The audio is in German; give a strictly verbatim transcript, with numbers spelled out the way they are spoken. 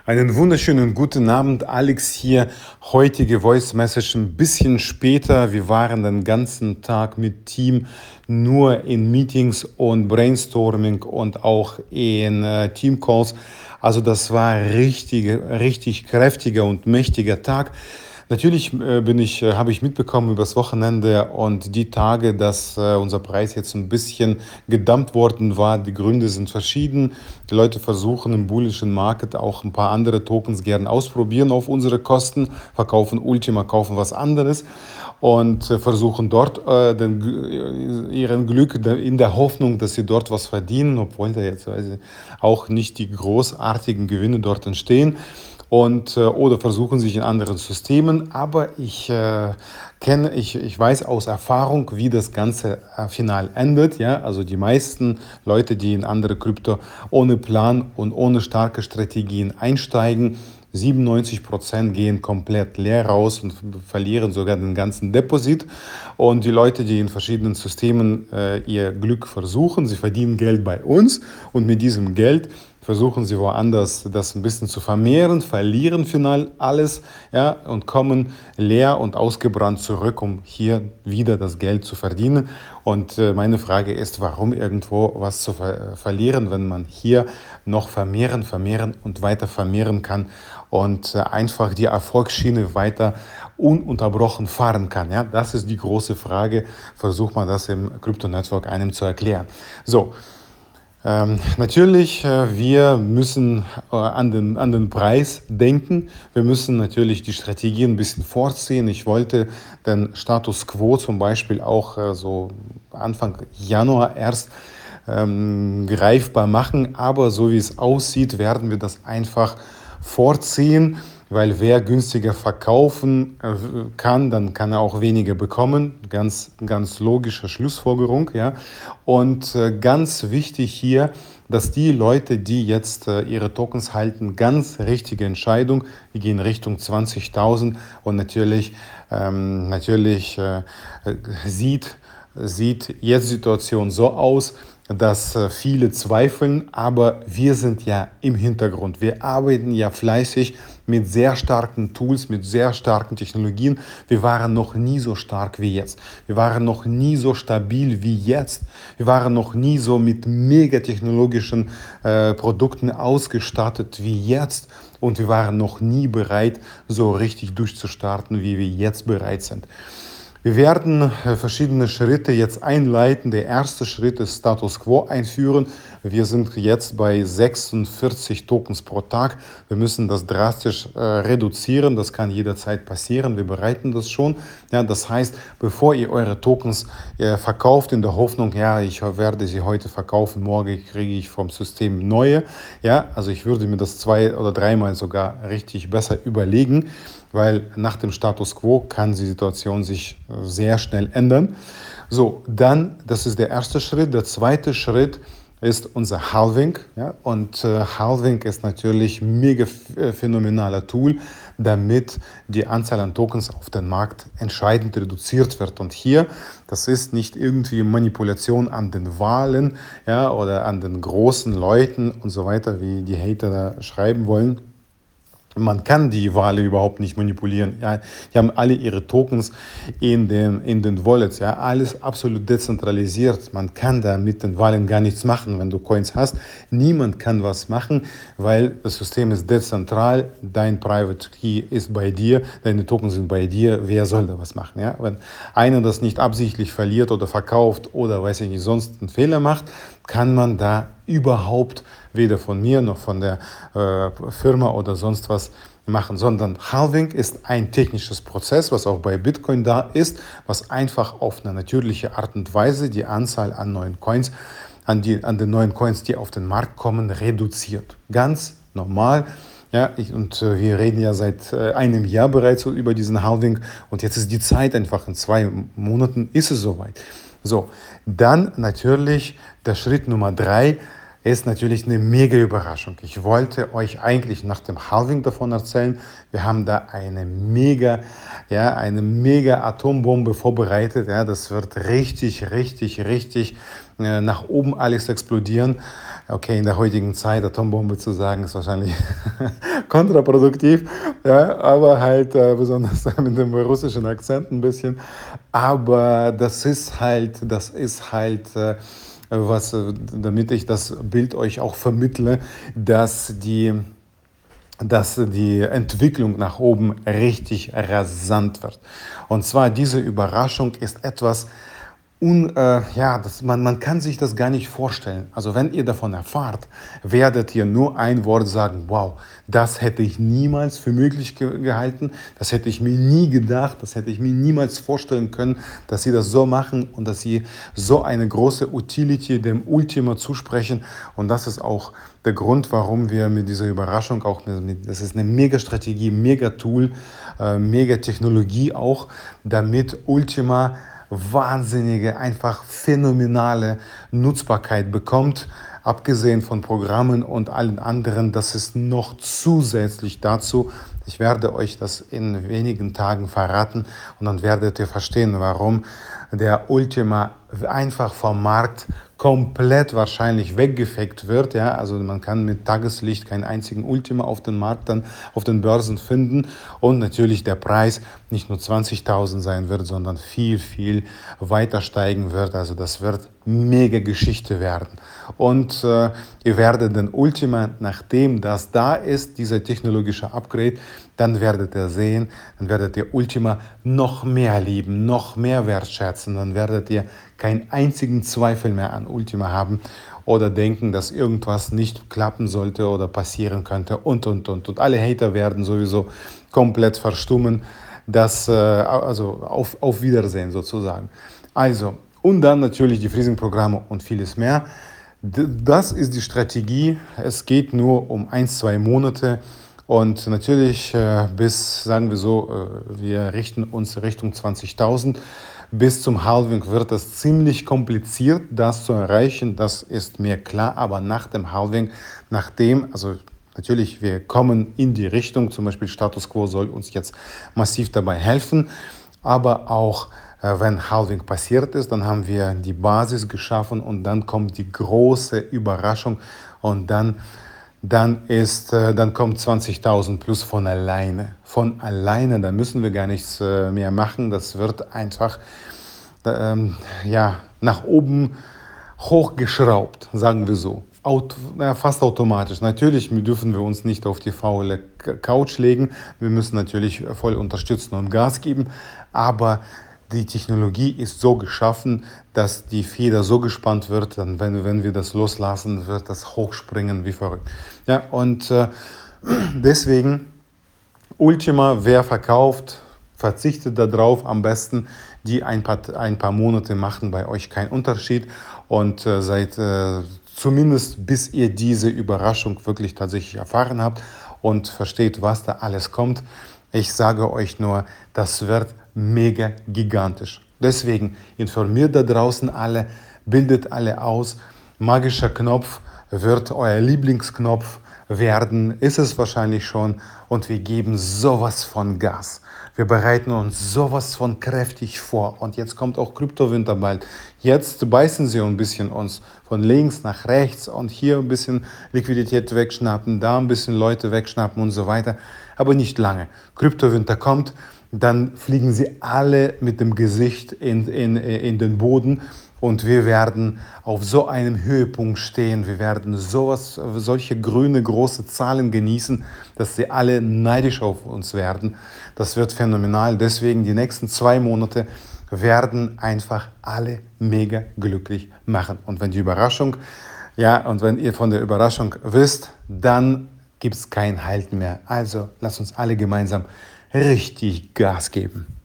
Einen wunderschönen guten Abend, Alex hier. Heutige Voice Message ein bisschen später. Wir waren den ganzen Tag mit Team nur in Meetings und Brainstorming und auch in äh, Teamcalls. Also das war richtig, richtig kräftiger und mächtiger Tag. Natürlich äh, bin ich, äh, habe ich mitbekommen übers Wochenende und die Tage, dass äh, unser Preis jetzt ein bisschen gedumpt worden war. Die Gründe sind verschieden. Die Leute versuchen im bullischen Market auch ein paar andere Tokens gern ausprobieren auf unsere Kosten, verkaufen Ultima, kaufen was anderes und äh, versuchen dort äh, den, ihren Glück in der Hoffnung, dass sie dort was verdienen, obwohl da jetzt also auch nicht die großartigen Gewinne dort entstehen und äh, oder versuchen sich in anderen Systemen. Aber ich äh, kenne, ich, ich weiß aus Erfahrung, wie das Ganze äh, final endet. Ja, also die meisten Leute, die in andere Krypto ohne Plan und ohne starke Strategien einsteigen, siebenundneunzig Prozent gehen komplett leer raus und verlieren sogar den ganzen Deposit. Und die Leute, die in verschiedenen Systemen äh, ihr Glück versuchen, sie verdienen Geld bei uns und mit diesem Geld versuchen sie woanders das ein bisschen zu vermehren, verlieren final alles, ja, und kommen leer und ausgebrannt zurück, um hier wieder das Geld zu verdienen. Und äh, meine Frage ist, warum irgendwo was zu ver verlieren, wenn man hier noch vermehren, vermehren und weiter vermehren kann und äh, einfach die Erfolgsschiene weiter ununterbrochen fahren kann. Ja, das ist die große Frage. Versucht man das im Crypto Network einem zu erklären. So. Ähm, natürlich, äh, wir müssen äh, an den, an den Preis denken. Wir müssen natürlich die Strategie ein bisschen vorziehen. Ich wollte den Status Quo zum Beispiel auch äh, so Anfang Januar erst ähm, greifbar machen. Aber so wie es aussieht, werden wir das einfach vorziehen. Weil wer günstiger verkaufen äh, kann, dann kann er auch weniger bekommen. Ganz, ganz logische Schlussfolgerung, ja. Und äh, ganz wichtig hier, dass die Leute, die jetzt äh, ihre Tokens halten, ganz richtige Entscheidung. Wir gehen Richtung zwanzigtausend und natürlich, ähm, natürlich äh, sieht, sieht jetzt die Situation so aus, dass äh, viele zweifeln, aber wir sind ja im Hintergrund. Wir arbeiten ja fleißig mit sehr starken Tools, mit sehr starken Technologien. Wir waren noch nie so stark wie jetzt. Wir waren noch nie so stabil wie jetzt. Wir waren noch nie so mit megatechnologischen äh, Produkten ausgestattet wie jetzt. Und wir waren noch nie bereit, so richtig durchzustarten, wie wir jetzt bereit sind. Wir werden verschiedene Schritte jetzt einleiten. Der erste Schritt ist Status Quo einführen. Wir sind jetzt bei sechsundvierzig Tokens pro Tag. Wir müssen das drastisch äh, reduzieren. Das kann jederzeit passieren. Wir bereiten das schon. Ja, das heißt, bevor ihr eure Tokens äh, verkauft in der Hoffnung, ja, ich werde sie heute verkaufen, morgen kriege ich vom System neue. Ja, also ich würde mir das zwei oder dreimal sogar richtig besser überlegen, weil nach dem Status Quo kann die Situation sich sehr schnell ändern. So, dann, das ist der erste Schritt. Der zweite Schritt ist unser Halving. Ja? Und äh, Halving ist natürlich ein mega phänomenaler Tool, damit die Anzahl an Tokens auf dem Markt entscheidend reduziert wird. Und hier, das ist nicht irgendwie Manipulation an den Wahlen, ja, oder an den großen Leuten und so weiter, wie die Hater da schreiben wollen. Man kann die Wale überhaupt nicht manipulieren. Ja, die haben alle ihre Tokens in den, in den Wallets. Ja, alles absolut dezentralisiert. Man kann da mit den Wahlen gar nichts machen, wenn du Coins hast. Niemand kann was machen, weil das System ist dezentral. Dein Private Key ist bei dir, deine Tokens sind bei dir. Wer soll da was machen? Ja, wenn einer das nicht absichtlich verliert oder verkauft oder weiß ich nicht, sonst einen Fehler macht, kann man da überhaupt weder von mir noch von der äh, Firma oder sonst was machen, sondern Halving ist ein technisches Prozess, was auch bei Bitcoin da ist, was einfach auf eine natürliche Art und Weise die Anzahl an neuen Coins, an, die, an den neuen Coins, die auf den Markt kommen, reduziert. Ganz normal. Ja, ich, und äh, wir reden ja seit äh, einem Jahr bereits über diesen Halving und jetzt ist die Zeit einfach, in zwei Monaten ist es soweit. So, dann natürlich der Schritt Nummer drei, ist natürlich eine mega Überraschung. Ich wollte euch eigentlich nach dem Halving davon erzählen. Wir haben da eine mega, ja, eine mega Atombombe vorbereitet. Ja, das wird richtig, richtig, richtig äh, nach oben alles explodieren. Okay, in der heutigen Zeit Atombombe zu sagen, ist wahrscheinlich kontraproduktiv, ja, aber halt äh, besonders mit dem russischen Akzent ein bisschen. Aber das ist halt, das ist halt, äh, was, äh, damit ich das Bild euch auch vermittle, dass die dass die Entwicklung nach oben richtig rasant wird. Und zwar diese Überraschung ist etwas, un, äh, ja, das, man, man kann sich das gar nicht vorstellen. Also wenn ihr davon erfahrt, werdet ihr nur ein Wort sagen, wow, das hätte ich niemals für möglich ge gehalten, das hätte ich mir nie gedacht, das hätte ich mir niemals vorstellen können, dass sie das so machen und dass sie so eine große Utility dem Ultima zusprechen. Und das ist auch der Grund, warum wir mit dieser Überraschung auch, mit, das ist eine Mega-Strategie, Mega-Tool, äh, Mega-Technologie auch, damit Ultima wahnsinnige, einfach phänomenale Nutzbarkeit bekommt. Abgesehen von Programmen und allen anderen, das ist noch zusätzlich dazu. Ich werde euch das in wenigen Tagen verraten und dann werdet ihr verstehen, warum der Ultima einfach vom Markt komplett wahrscheinlich weggefegt wird. Ja? Also man kann mit Tageslicht keinen einzigen Ultima auf den Markt dann auf den Börsen finden und natürlich der Preis nicht nur zwanzigtausend sein wird, sondern viel, viel weiter steigen wird. Also das wird mega Geschichte werden. Und äh, ihr werdet den Ultima, nachdem das da ist, dieser technologische Upgrade, dann werdet ihr sehen, dann werdet ihr Ultima noch mehr lieben, noch mehr wertschätzen, dann werdet ihr keinen einzigen Zweifel mehr an Ultima haben oder denken, dass irgendwas nicht klappen sollte oder passieren könnte und, und, und. Und alle Hater werden sowieso komplett verstummen. Das, äh, also auf, auf Wiedersehen sozusagen. Also, und dann natürlich die Freezing-Programme und vieles mehr. Das ist die Strategie. Es geht nur um ein, zwei Monate. Und natürlich äh, bis, sagen wir so, äh, wir richten uns Richtung zwanzigtausend. Bis zum Halving wird es ziemlich kompliziert, das zu erreichen. Das ist mir klar. Aber nach dem Halving, nachdem, also natürlich, wir kommen in die Richtung, zum Beispiel Status Quo soll uns jetzt massiv dabei helfen. Aber auch äh, wenn Halving passiert ist, dann haben wir die Basis geschaffen und dann kommt die große Überraschung und dann dann, ist, äh, dann kommt zwanzigtausend plus von alleine. Von alleine, da müssen wir gar nichts äh, mehr machen. Das wird einfach ähm, ja, nach oben hochgeschraubt, sagen wir so. Aut ja, fast automatisch. Natürlich dürfen wir uns nicht auf die faule Couch legen. Wir müssen natürlich voll unterstützen und Gas geben. Aber die Technologie ist so geschaffen, dass die Feder so gespannt wird, dann wenn, wenn wir das loslassen, wird das hochspringen wie verrückt. Ja, und äh, deswegen Ultima, wer verkauft, verzichtet darauf am besten. Die ein paar, ein paar Monate machen bei euch keinen Unterschied und äh, seid äh, zumindest bis ihr diese Überraschung wirklich tatsächlich erfahren habt und versteht, was da alles kommt. Ich sage euch nur, das wird mega gigantisch. Deswegen informiert da draußen alle, bildet alle aus. Magischer Knopf wird euer Lieblingsknopf werden, ist es wahrscheinlich schon und wir geben sowas von Gas. Wir bereiten uns sowas von kräftig vor und jetzt kommt auch Kryptowinter bald. Jetzt beißen sie ein bisschen uns von links nach rechts und hier ein bisschen Liquidität wegschnappen, da ein bisschen Leute wegschnappen und so weiter, aber nicht lange. Kryptowinter kommt, dann fliegen sie alle mit dem Gesicht in, in, in den Boden und wir werden auf so einem Höhepunkt stehen. Wir werden sowas, solche grüne große Zahlen genießen, dass sie alle neidisch auf uns werden. Das wird phänomenal. Deswegen die nächsten zwei Monate werden einfach alle mega glücklich machen. Und wenn die Überraschung, ja, und wenn ihr von der Überraschung wisst, dann gibt es kein Halten mehr. Also lasst uns alle gemeinsam richtig Gas geben.